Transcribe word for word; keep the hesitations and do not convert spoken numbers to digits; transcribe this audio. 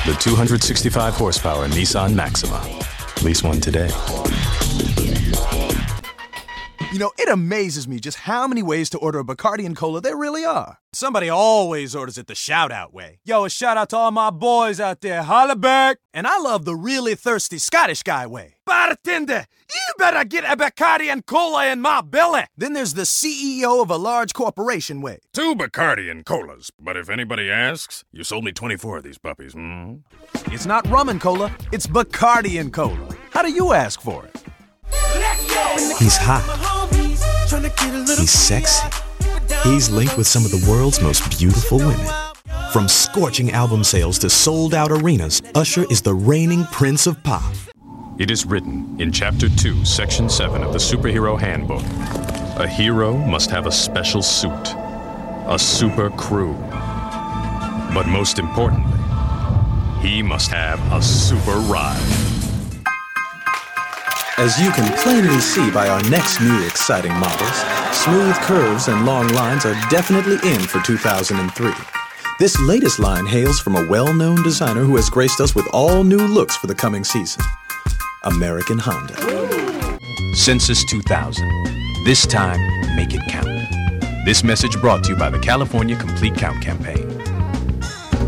The two hundred sixty-five horsepower Nissan Maxima. Lease one today. You know, it amazes me just how many ways to order a Bacardi and Cola there really are. Somebody always orders it the shout-out way. Yo, a shout-out to all my boys out there. Holla back. And I love the really thirsty Scottish guy way. Bartender, you better get a Bacardi and Cola in my belly. Then there's the C E O of a large corporation way. Two Bacardi and Colas, but if anybody asks, you sold me twenty-four of these puppies, hmm? It's not rum and cola, it's Bacardi and Cola. How do you ask for it? He's hot. He's sexy. He's linked with some of the world's most beautiful women. From scorching album sales to sold-out arenas, Usher is the reigning prince of pop. It is written in Chapter two, Section seven of the Superhero Handbook. A hero must have a special suit, a super crew. But most importantly, he must have a super ride. As you can plainly see by our next new exciting models, smooth curves and long lines are definitely in for two thousand three. This latest line hails from a well-known designer who has graced us with all new looks for the coming season. American Honda. Census two thousand. This time, make it count. This message brought to you by the California Complete Count Campaign.